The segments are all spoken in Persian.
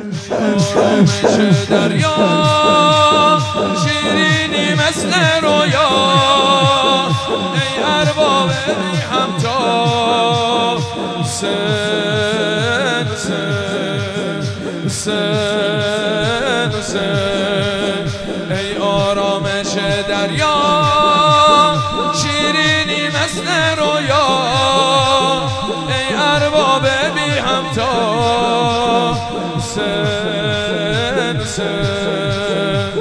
آرامش دریا شیرینی مثل رویا ای ارباب بی همتا سن سن سن سن ای آرامش دریا شیرینی مثل رویا ای ارباب بی همتا سن سن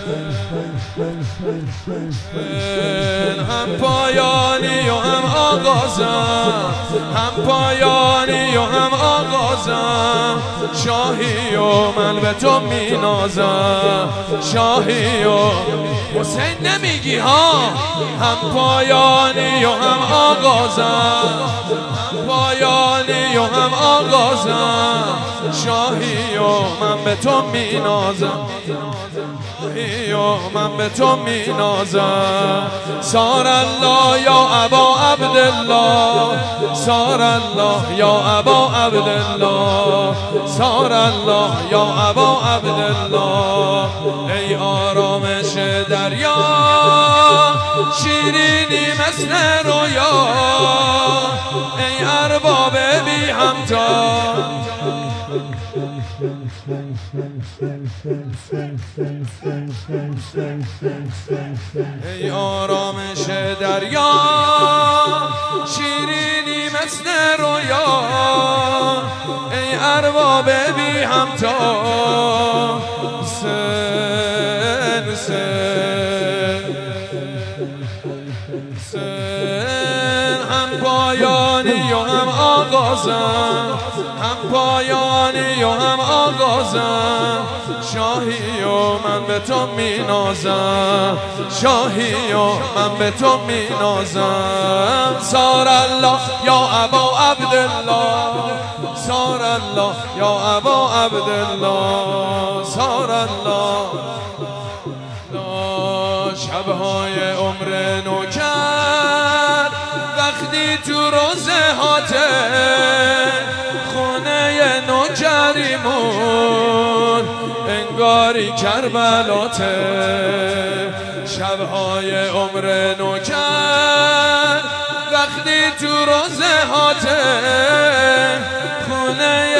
هم پایانی و هم آغازم هم پایانی و هم آغازم شاهی و من به تو می نازم شاهی و حسین نمیگی ها هم پایانی و هم آغازم هم پایانی و هم آغازم شاهی و من به تو می نازم شاهی و من به تو می نازم سار الله یا ابا عبدالله سار الله یا ابا عبدالله سار الله یا ابا عبدالله ای آرامش دریا شیرینی مثل رویا ای ارباب بی همتا ای آرامش دریا شیرینی مثل رویا ای ارباب بی همتا سن سن سن هم پایانی و هم آغازم هم پایانی و هم آغازم شاهی و من به تو می نازم شاهی و من به تو می نازم سار الله یا ابا عبدالله سار الله یا ابا عبدالله سار الله شبهای عمر نوکر وقتی تو روزه هاته خونه نوکریمون انگاری کربلاته شبهای عمر نوکر وقتی تو روزه هاته خونه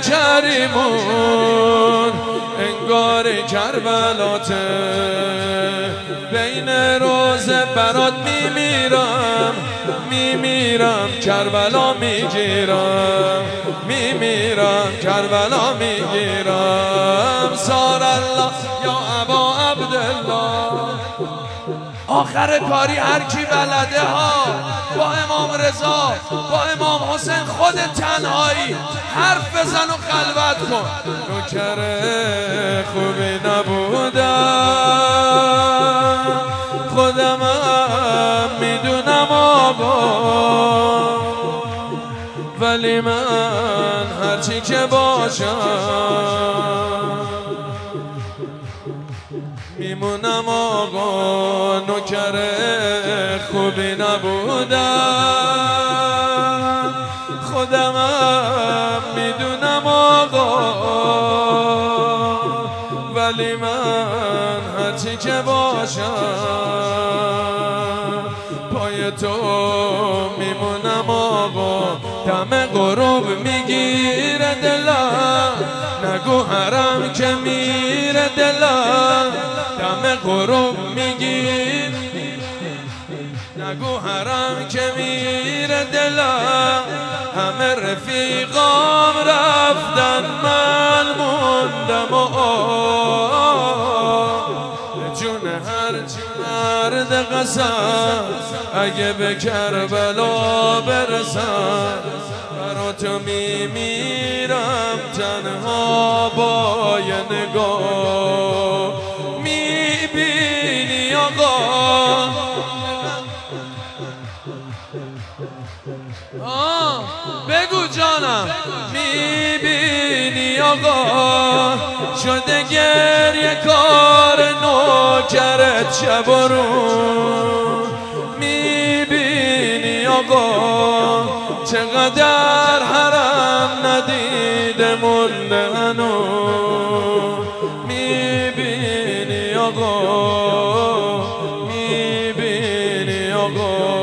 نوکریمون انگاری کربلاته بین روزه برات میمیرم میمیرم کربلا میگیرم میمیرم کربلا میگیرم سار الله یا ابا عبدالله آخر کاری هر کی بلده ها با امام رضا با امام حسین خود تنهایی حرف بزن و خلوت کن نوکر خوبی نبودم خودم هم میدونم آقا ولی من هرچی که باشم میمونم آقا نوکر خوبی نبودم خودم هم میدونم آقا ولی من هرچی که باشم پای تو میمونم آقا دم غروب میگیره دلم نگو حرم که میره دلم دم غروب میگیر نگو حرم که میره دلم همه رفیقام رفتن من موندم و جون هر مرد قسم اگه به کربلا برسم برا تو میمیرم تنها با یه نگاه میبینی آقا بگو جانم میبینی آقا شده گریه کار نوکرت شب و روز میبینی آقا چقدر حرم ندیده مونده هنوز میبینی آقا، میبینی آقا.